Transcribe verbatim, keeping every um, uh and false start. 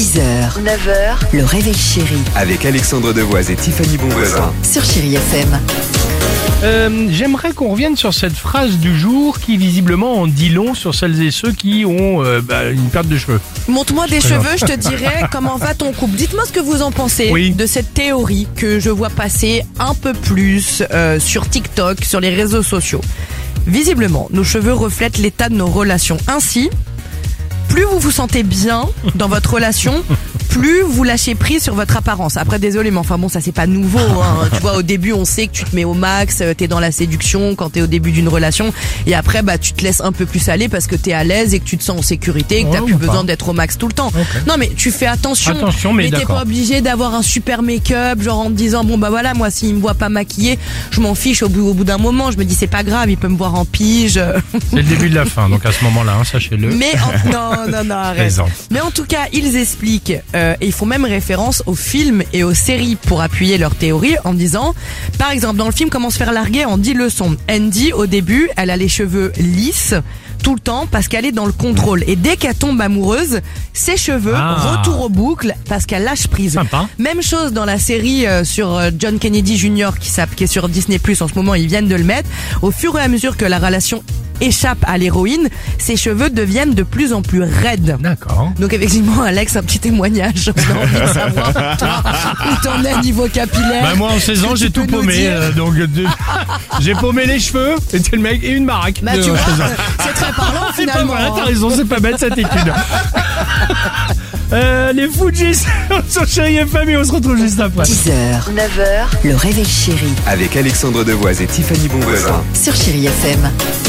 dix heures, neuf heures, le réveil chéri Avec Alexandre Devoise et Tiffany Bonvoisin. sur Chéri F M. Euh, J'aimerais qu'on revienne sur cette phrase du jour qui visiblement en dit long sur celles et ceux qui ont euh, bah, une perte de cheveux. Montre-moi des cheveux, je te dirai comment va ton couple. Dites-moi ce que vous en pensez Oui. de cette théorie que je vois passer un peu plus euh, sur TikTok, sur les réseaux sociaux. Visiblement, nos cheveux reflètent l'état de nos relations. Ainsi, plus vous vous sentez bien dans votre relation, plus vous lâchez prise sur votre apparence. Après, désolé, mais enfin bon, ça c'est pas nouveau. Hein. Tu vois, au début, on sait que tu te mets au max, t'es dans la séduction quand t'es au début d'une relation, et après, bah, tu te laisses un peu plus aller parce que t'es à l'aise et que tu te sens en sécurité, et que t'as Ouais, plus ou pas. besoin d'être au max tout le temps. Okay. Non, mais tu fais attention. Attention, mais t'es d'accord. pas obligé d'avoir un super make-up, genre en te disant bon bah voilà, moi s'il me voit pas maquillée, je m'en fiche. Au bout, au bout d'un moment, je me dis c'est pas grave, il peut me voir en pige. C'est le début de la fin, donc à ce moment-là, hein, sachez-le. Mais en... non, non, non, arrête. Plaisante. Mais en tout cas, ils expliquent euh, et ils font même référence aux films et aux séries pour appuyer leur théorie en disant, par exemple, dans le film Comment se faire larguer en dix leçons, Andy, au début, elle a les cheveux lisses tout le temps parce qu'elle est dans le contrôle. Et dès qu'elle tombe amoureuse, ses cheveux Ah. retour aux boucles parce qu'elle lâche prise. Sympa. Même chose dans la série euh, sur euh, John Kennedy junior qui, s'app- qui est sur Disney plus, en ce moment, ils viennent de le mettre. Au fur et à mesure que la relation échappe à l'héroïne, ses cheveux deviennent de plus en plus raides. D'accord. Donc effectivement, Alex, un petit témoignage. On a envie de savoir toi, où t'en es niveau capillaire. Bah moi en seize ans Tu j'ai peux tout nous paumé, dire euh, donc de- j'ai paumé les cheveux, c'était le mec et une baraque. Bah de- tu vois, seize ans. c'est très parlant C'est pas finalement. vrai, t'as hein. raison, c'est pas bête cette étude. euh, les Fujis sur Chéri F M et on se retrouve juste après. dix heures, neuf heures, le réveil chéri Avec Alexandre Devoise et Tiffany Bonvoisin. sur Chéri F M.